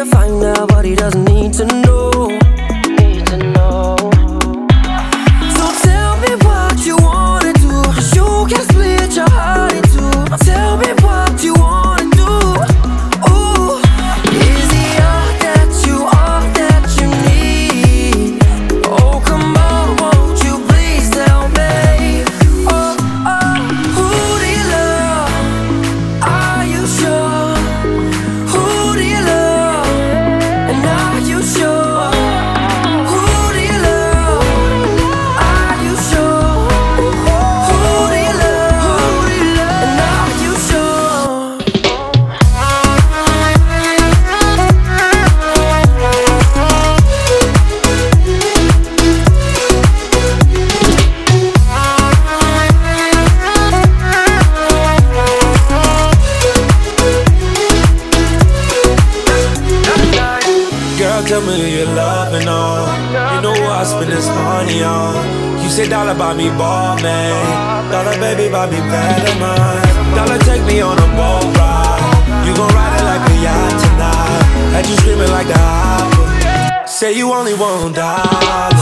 to find out what he doesn't need to know. So tell me what you wanna do, 'cause you can split your heart in two. Tell me what you wanna do. Ooh, is he all that you need? Oh, come on, won't you please tell me? Oh, oh, who do you love? Are you sure? Who do you love? And are you sure? Who do you love? Are you sure? Who do you love? And are you sure? Girl, tell me who you're loving on. You know what I spend this money on. You say dollar buy me ball, man. Dollar baby buy me better mine. Dollar take me on a boat ride. You gon' ride it like a yacht tonight. Had you screaming like the opera. Say you only want dollar.